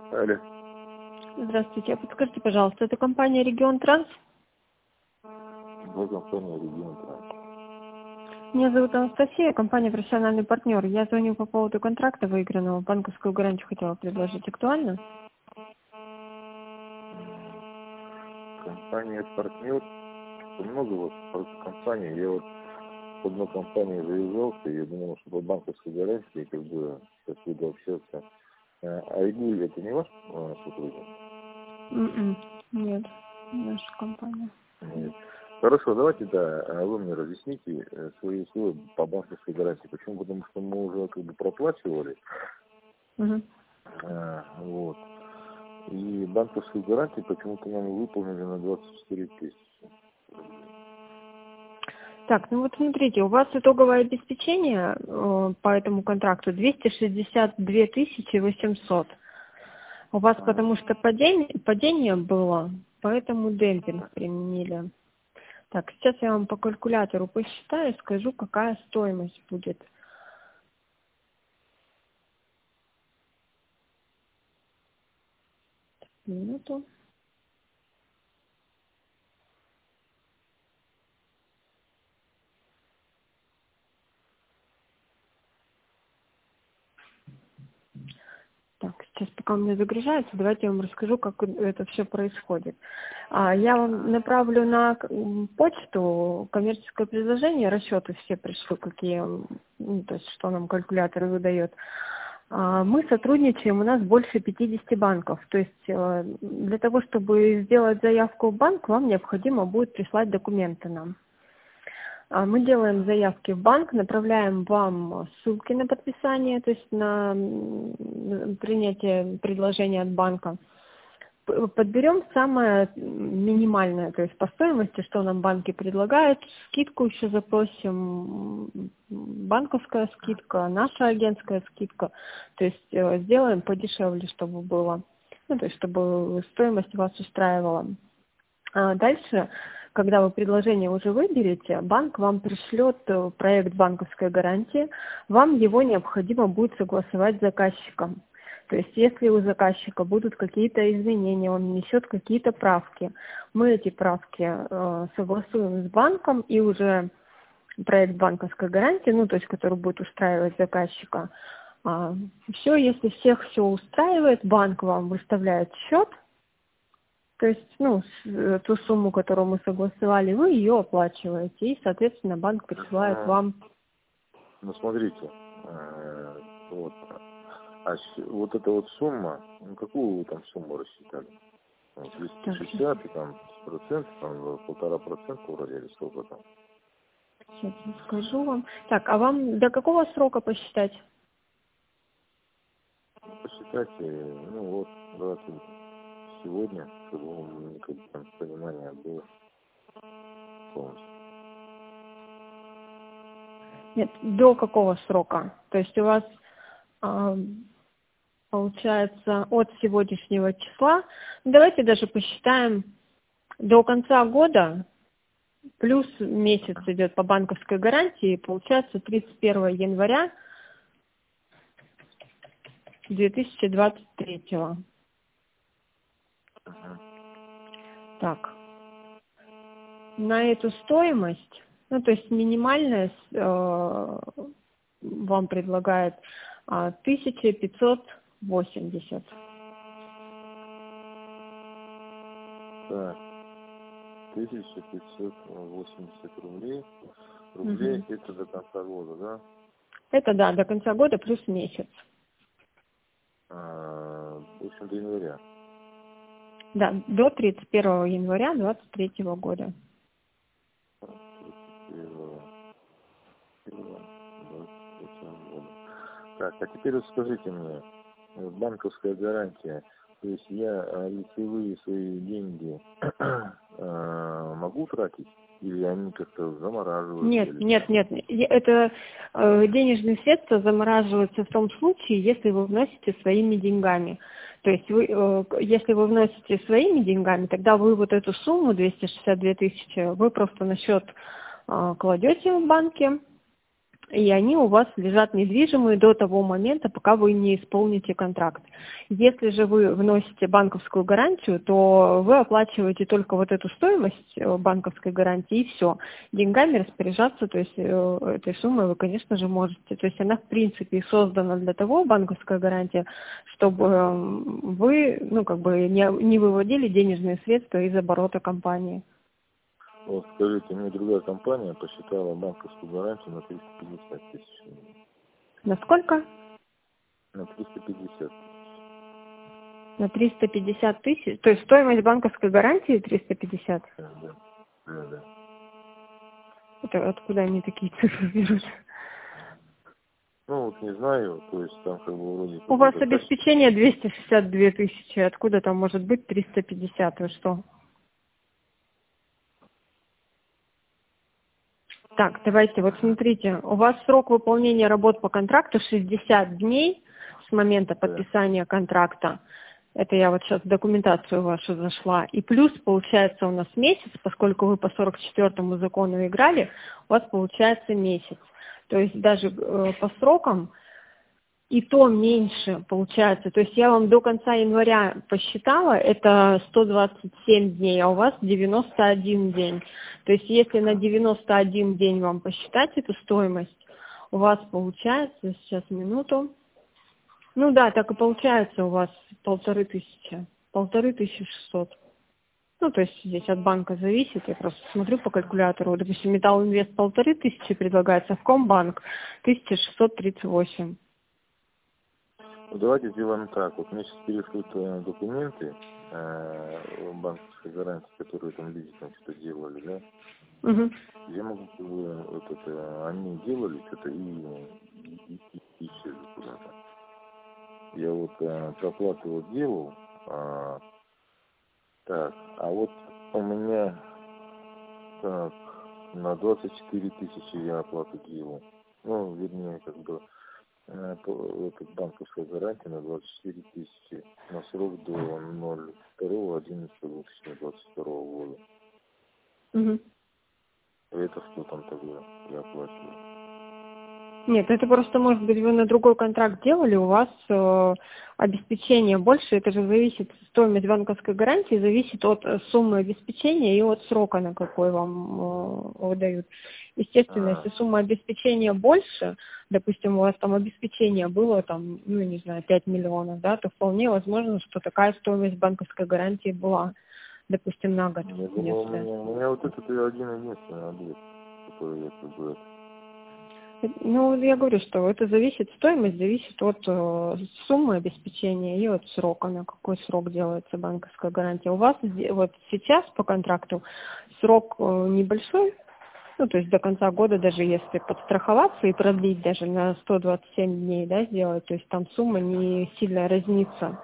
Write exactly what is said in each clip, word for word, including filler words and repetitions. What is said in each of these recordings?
Алло. Здравствуйте. А подскажите, пожалуйста, это компания «Регион Транс»? Да, компания «Регион Транс». Меня зовут Анастасия, компания «Профессиональный партнер». Я звоню по поводу контракта выигранного. Банковскую гарантию хотела предложить. Актуально? Компания «Партнер». Много вот компаний. Я вот в одну компанию завязался, я думал, что по банковской гарантии, как бы, сейчас буду общаться. А Айгуль, это не ваш а, сотрудник? М-м. Нет, не наша компания. Нет. Хорошо, давайте, да, вы мне разъясните свои условия по банковской гарантии. Почему? Потому что мы уже как бы проплачивали. Угу. А, вот. И банковскую гарантию почему-то нам выполнили на двадцать четыре тысячи. Так, ну вот смотрите, у вас итоговое обеспечение э, по этому контракту двести шестьдесят две тысячи восемьсот. У вас потому что падение, падение было, поэтому демпинг применили. Так, сейчас я вам по калькулятору посчитаю, скажу, какая стоимость будет. Минуту. Так, сейчас пока у меня загружается, давайте я вам расскажу, как это все происходит. А, я вам направлю на почту коммерческое предложение, расчеты все пришлю, какие, ну, то есть что нам калькулятор выдает. А, мы сотрудничаем, у нас больше пятидесяти банков, то есть для того, чтобы сделать заявку в банк, вам необходимо будет прислать документы нам. Мы делаем заявки в банк, направляем вам ссылки на подписание, то есть на принятие предложения от банка. Подберем самое минимальное, то есть по стоимости, что нам банки предлагают. Скидку еще запросим, банковская скидка, наша агентская скидка. То есть сделаем подешевле, чтобы было, ну, то есть чтобы стоимость вас устраивала. А дальше, когда вы предложение уже выберете, банк вам пришлет проект банковской гарантии, вам его необходимо будет согласовать с заказчиком. То есть если у заказчика будут какие-то изменения, он несет какие-то правки, мы эти правки э, согласуем с банком, и уже проект банковской гарантии, ну то есть который будет устраивать заказчика, э, все, если всех все устраивает, банк вам выставляет счет. То есть, ну, ту сумму, которую мы согласовали, вы ее оплачиваете, и, соответственно, банк присылает А, вам. ну, смотрите, э, вот, а с- вот эта вот сумма, ну, какую вы там сумму рассчитали? Вот, двести шестьдесят, и там, процент, там, полтора процента вроде, или сколько там? Сейчас я скажу вам. Так, а вам до какого срока посчитать? Посчитайте, ну, вот, давайте сегодня, чтобы у меня как бы, там понимание было полностью. Нет, до какого срока? То есть у вас а, получается от сегодняшнего числа, давайте даже посчитаем до конца года, плюс месяц идет по банковской гарантии, получается тридцать первого января две тысячи двадцать третьего. Так, на эту стоимость, ну то есть минимальная э, вам предлагает э, тысяча пятьсот восемьдесят. Так, тысяча пятьсот восемьдесят рублей. Рублей Угу. это до конца года, да? Это да, до конца года плюс месяц. А, в общем, до января. Да, до тридцать первого января двадцать третьего года. тридцать первого двадцать третьего года. Так, а теперь вот скажите мне, вот банковская гарантия, то есть я а, лицевые свои деньги а, могу тратить? Или они как-то замораживаются? Нет, Или нет, как? нет. Это э, денежные средства замораживаются в том случае, если вы вносите своими деньгами. То есть вы, э, если вы вносите своими деньгами, тогда вы вот эту сумму двести шестьдесят две тысячи вы просто на счет э, кладете в банке, и они у вас лежат недвижимые до того момента, пока вы не исполните контракт. Если же вы вносите банковскую гарантию, то вы оплачиваете только вот эту стоимость банковской гарантии, и все. Деньгами распоряжаться, то есть этой суммой вы, конечно же, можете. То есть она, в принципе, создана для того, банковская гарантия, чтобы вы, ну, как бы не, не выводили денежные средства из оборота компании. Вот скажите, мне другая компания посчитала банковскую гарантию на триста пятьдесят тысяч. На сколько? На триста пятьдесят. На триста пятьдесят тысяч? То есть стоимость банковской гарантии триста пятьдесят? Да, да. Да, да. Это откуда они такие цифры берут? Ну вот не знаю, то есть там как бы вроде... У вас обеспечение двести шестьдесят две тысячи, откуда там может быть триста пятьдесят, вы что? Так, давайте, вот смотрите, у вас срок выполнения работ по контракту шестьдесят дней с момента подписания контракта. Это я вот сейчас в документацию вашу зашла. И плюс получается у нас месяц, поскольку вы по сорок четвёртому закону играли, у вас получается месяц. То есть даже э, по срокам и то меньше получается. То есть я вам до конца января посчитала, это сто двадцать семь дней, а у вас девяносто один день. То есть если на девяносто один день вам посчитать эту стоимость, у вас получается, сейчас минуту, ну да, так и получается у вас полторы тысячи, полторы тысячи шестьсот. Ну, то есть здесь от банка зависит, я просто смотрю по калькулятору. Допустим, Металлинвест полторы тысячи предлагает, Совкомбанк тысяча шестьсот тридцать восемь. Ну, давайте сделаем так. Вот мне сейчас перешлют э, документы э, банковской гарантии, которые там люди там что-то делали, да? Угу. Я могу, э, вот это, они делали что-то и, и, и, и исчезли куда-то. Я вот э, проплату вот делал, а, так, а вот у меня так, на двадцать четыре тысячи я оплату делал. Ну, вернее, как бы этот банковская гарантия на двадцать четыре тысячи на срок до ноль второго одиннадцатого две тысячи двадцать второго года. Угу. Это что там тогда я оплачиваю? Нет, это просто, может быть, вы на другой контракт делали, у вас э, обеспечение больше, это же зависит, стоимость банковской гарантии зависит от суммы обеспечения и от срока, на какой вам э, выдают. Естественно, А. если сумма обеспечения больше, допустим, у вас там обеспечение было, там, ну, не знаю, пять миллионов, да, то вполне возможно, что такая стоимость банковской гарантии была, допустим, на год. Я думаю, у, меня, у меня вот этот один единственный объект, который я как бы... Ну, я говорю, что это зависит, стоимость зависит от э, суммы обеспечения и от срока, на какой срок делается банковская гарантия. У вас вот сейчас по контракту срок э, небольшой, ну, то есть до конца года, даже если подстраховаться и продлить даже на сто двадцать семь дней, да, сделать, то есть там сумма не сильно разнится.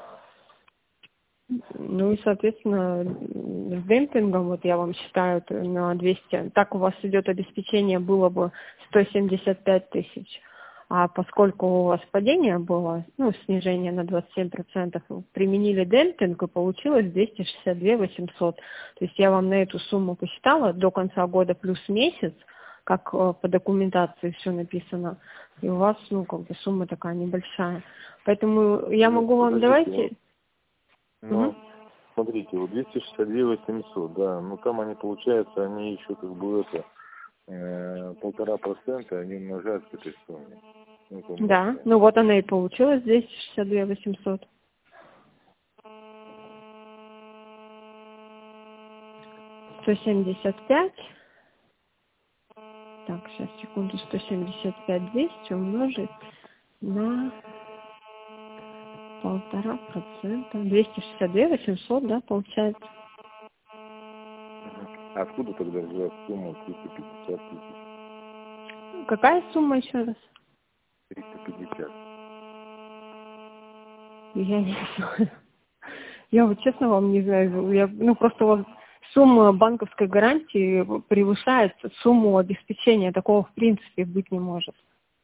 Ну и, соответственно, с демпингом, вот я вам считаю, на двести, так у вас идет обеспечение, было бы сто семьдесят пять тысяч. А поскольку у вас падение было, ну, снижение на двадцать семь процентов, применили демпинг, и получилось двести шестьдесят два тысячи восемьсот. То есть я вам на эту сумму посчитала до конца года плюс месяц, как по документации все написано, и у вас, ну, как бы сумма такая небольшая. Поэтому я Нет, могу вам, давайте... Ну, угу. смотрите, вот двести шестьдесят два восемьсот, да, ну там они, получается, они еще как бы это, э, полтора процента, они умножают к этой сумме. Ну, да, ну вот она и получилась, двести шестьдесят два восемьсот. сто семьдесят пять. Так, сейчас, секунду, сто семьдесят пять двести умножить на полтора процента. двести шестьдесят два восемьсот, да, получается. Откуда тогда взять сумму триста пятьдесят тысяч? Какая сумма еще раз? триста пятьдесят. Я не знаю. Я вот честно вам не знаю. Я, ну, просто вот сумма банковской гарантии превышает сумму обеспечения. Такого в принципе быть не может.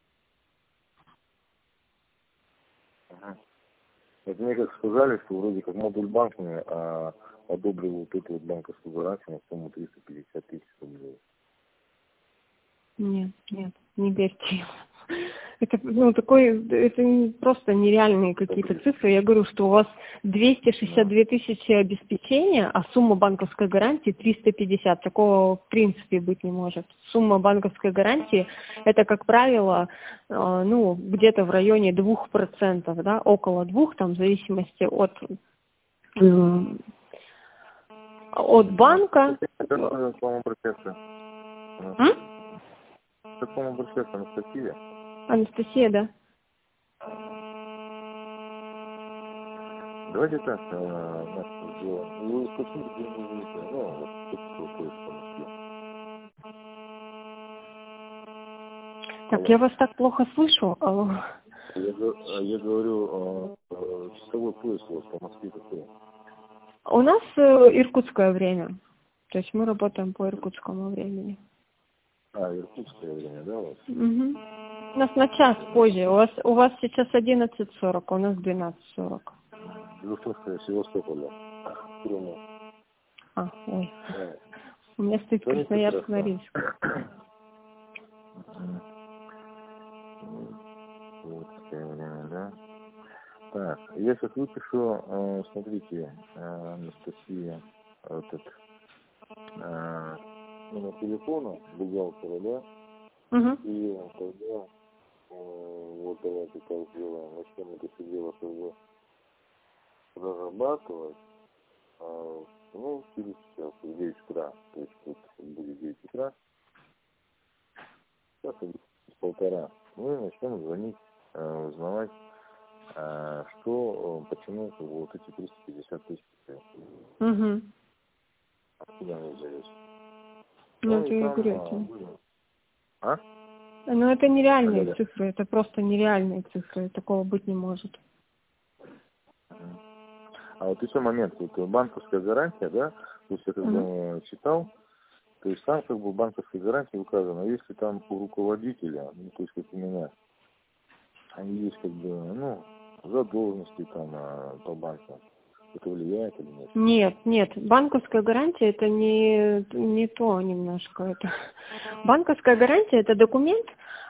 Ага. Вот мне как сказали, что вроде как модуль банк мне а, одобрил вот эту вот банковскую гарантию на сумму триста пятьдесят тысяч рублей. Нет, нет. не верьте. Это, ну, такой, это просто нереальные какие-то цифры. Я говорю, что у вас двести шестьдесят две тысячи обеспечения, а сумма банковской гарантии триста пятьдесят. Такого в принципе быть не может. Сумма банковской гарантии – это, как правило, ну, где-то в районе двух процентов, да, около двух, там, в зависимости от, от банка. К кому обращаться? К кому обращаться, Анастасия? Анастасия, да. Давайте так, вы скажите, где вы живете, ну, вот, что такое в Москве. Так, я вас так плохо слышу. Алло. Я, я говорю, часовой пояс у вас по Москве какой? У нас иркутское время. То есть мы работаем по иркутскому времени. А, иркутское время, да, у вас? Угу. У нас на час позже. У вас, у вас сейчас одиннадцать сорок, а у нас двенадцать сорок. Иркутское, Севастополя. Крыму. А, ой. Да. У меня стоит Красноярск, Норильск. Иркутское время, да? Так, я сейчас выпишу, э, смотрите, э, Анастасия, этот, э, номер телефона бухгалтера, да? Угу. И тогда, э, вот давайте так сделаем, начнем это все дело как бы прорабатывать, э, ну, через час, в девять утра, то есть тут будет девять утра, сейчас с полтора, мы начнем звонить, э, узнавать, э, что, почему вот эти триста пятьдесят тысяч. Угу. Откуда они взялись? Ну, Ну, это я там, говорю, это... А? Ну, это нереальные Да-да. цифры, это просто нереальные цифры, такого быть не может. А вот еще момент, вот банковская гарантия, да, то есть я когда uh-huh. читал, то есть там как бы банковская гарантия указана, если там у руководителя, ну, то есть как у меня, они есть как бы, ну, задолженности там а, по банкам, это влияет или нет? Нет, нет, банковская гарантия это не, не то немножко. Это... Банковская гарантия это документ,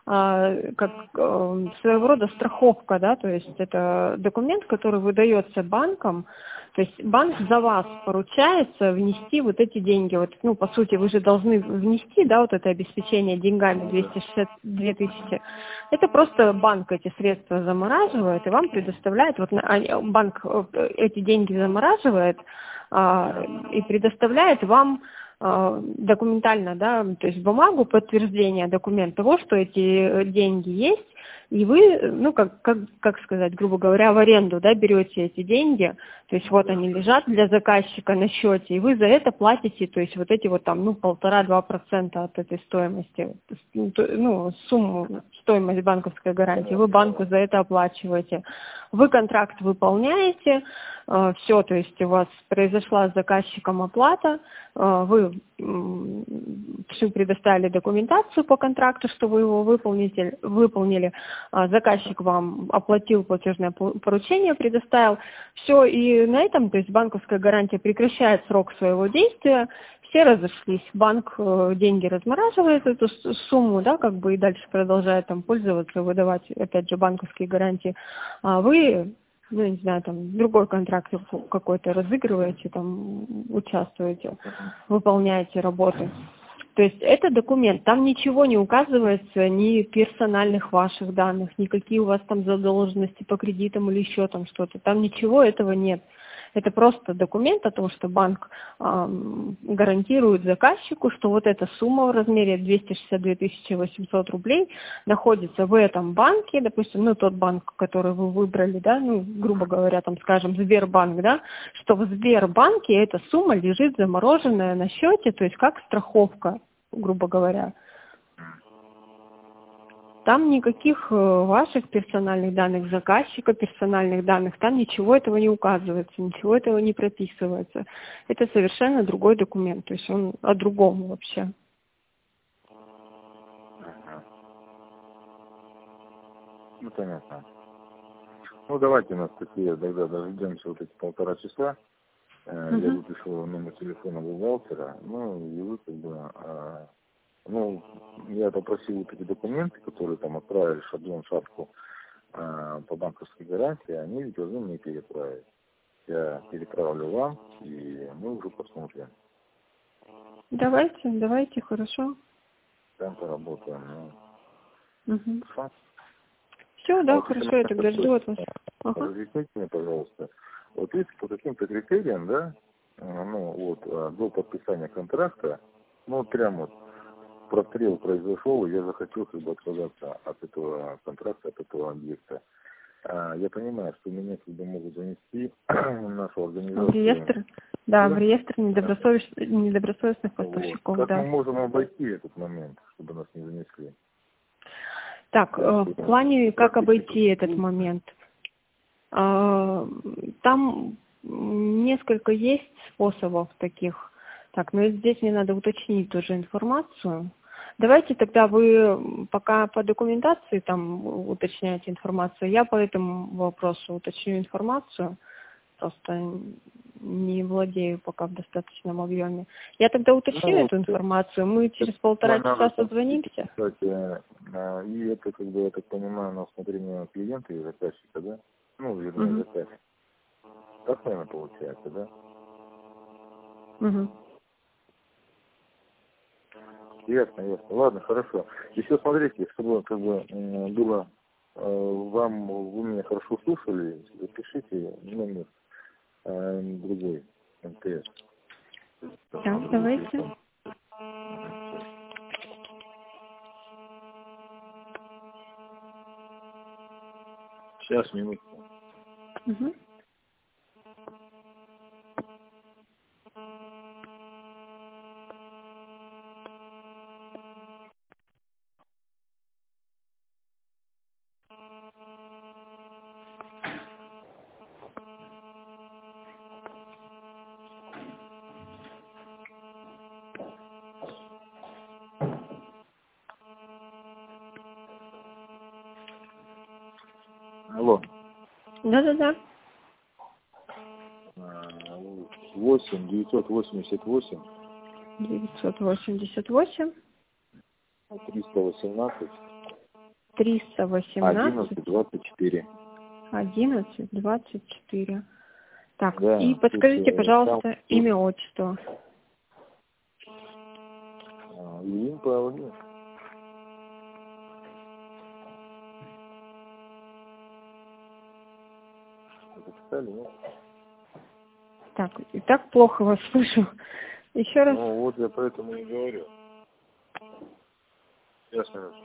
а, как а, своего рода страховка, да, то есть это документ, который выдается банком, то есть банк за вас поручается внести вот эти деньги. Вот, ну, по сути, вы же должны внести, да, вот это обеспечение деньгами двести шестьдесят две тысячи. Это просто банк эти средства замораживает и вам предоставляет, вот банк эти деньги замораживает а, и предоставляет вам а, документально, да, то есть бумагу подтверждения документ того, что эти деньги есть, и вы, ну, как, как, как сказать, грубо говоря, в аренду, да, берете эти деньги, то есть вот они лежат для заказчика на счете, и вы за это платите, то есть вот эти вот там, ну, полтора-два процента от этой стоимости, ну, сумму, стоимость банковской гарантии, вы банку за это оплачиваете. Вы контракт выполняете, э, все, то есть у вас произошла с заказчиком оплата, э, вы э, всю предоставили документацию по контракту, что вы его выполните, выполнили, э, заказчик вам оплатил платежное поручение, предоставил, все, и на этом, то есть банковская гарантия прекращает срок своего действия, все разошлись, банк э, деньги размораживает, эту сумму, да, как бы и дальше продолжает там пользоваться, выдавать, опять же, банковские гарантии, а вы, ну, не знаю, там, другой контракт какой-то разыгрываете, там, участвуете, выполняете работы. То есть это документ, там ничего не указывается, ни персональных ваших данных, никакие у вас там задолженности по кредитам или еще там что-то, там ничего этого нет. Это просто документ о том, что банк э, гарантирует заказчику, что вот эта сумма в размере двести шестьдесят две тысячи восемьсот рублей находится в этом банке, допустим, ну тот банк, который вы выбрали, да, ну грубо говоря, там, скажем, Сбербанк, да, что в Сбербанке эта сумма лежит замороженная на счете, то есть как страховка, грубо говоря. Там никаких ваших персональных данных заказчика, персональных данных, там ничего этого не указывается, ничего этого не прописывается. Это совершенно другой документ, то есть он о другом вообще. Ну, понятно. Ну, давайте у нас такие, тогда дождемся вот эти полтора часа. Uh-huh. Я выпишу номер телефона бухгалтера, ну, и вы как бы Ну, я попросил вот эти документы, которые там отправили, шаблон, шапку э, по банковской гарантии, они ведь должны мне переправить. Я переправлю вам, и мы уже посмотрим. Давайте, давайте, хорошо. Там поработаем. Ну. Угу. Хорошо? Все, А да, вот хорошо, я тогда жду от вас. Ага. разъясните мне, пожалуйста, вот видите, по каким-то критериям, да, э, ну, вот, э, до подписания контракта, ну, вот прям вот прострел произошел, и я захотел как бы отказаться от этого контракта, от этого объекта. А, я понимаю, что меня как бы могут занести в нашу организацию. В реестр? Да, в Да? реестр недобросовестных, недобросовестных Вот. поставщиков, Как да. мы можем обойти этот момент, чтобы нас не занесли? Так, Да, э, в что плане, как практически обойти этот момент. А, Там несколько есть способов таких. Так, но здесь мне надо уточнить тоже информацию. Давайте тогда вы пока по документации там уточняете информацию, я по этому вопросу уточню информацию. Просто не владею пока в достаточном объеме. Я тогда уточню Ну, эту информацию, мы через полтора часа созвонимся. Кстати, а, и это, как бы, я так понимаю, на усмотрение клиента и заказчика, да? Ну, вернее, Угу. заказчика. Так, наверное, получается, да? Угу. Ясно, ясно. Ладно, хорошо. Еще смотрите, чтобы как бы м, было э, вам, вы меня хорошо слушали, запишите номер э, другой эм тэ эс. Так, давайте. Сейчас, минутку. Угу. Алло. Да-да-да. восемь девятьсот восемьдесят восемь девятьсот восемьдесят восемь триста восемнадцать триста восемнадцать одиннадцать двадцать четыре. одиннадцать двадцать четыре. Так, Да, и тут, подскажите, э, пожалуйста, там, имя, отчество. а, Ильин Павлович. Записали, нет? Так, и так плохо вас слышу. Еще раз. Ну, вот я поэтому и говорю. Сейчас, минутку.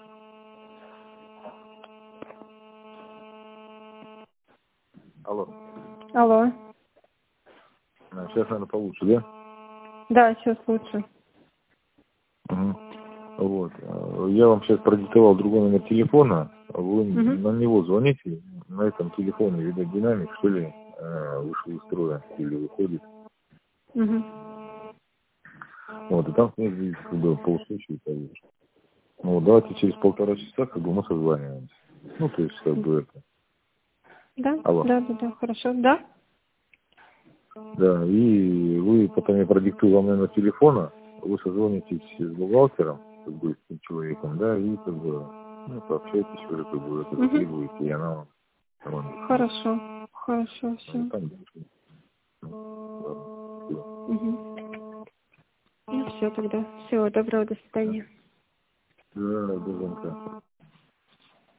Алло. Алло. А, сейчас, наверное, получше, да? Да, сейчас лучше. Угу. Вот. А, я вам сейчас продиктовал другой номер телефона. Вы Угу. на него звоните. На этом телефоне, видать, динамик, что ли, а, вышел из строя или выходит. Угу. Вот, и там снизу как бы полусвечи и вот, давайте через полтора часа как бы мы созваниваемся. Ну, то есть, как бы это. Да, Алло. да, да, да, хорошо, да? Да, и вы потом я продиктую вам номер телефона, вы созвонитесь с бухгалтером, как бы с этим человеком, да, и как бы, ну, пообщаетесь уже, как бы, это требуете, и она вам. вам- Хорошо, хорошо, все. Ну, там, ну, ладно, всё. Угу. Ну все тогда. Всего доброго, до свидания. Да, до звонка.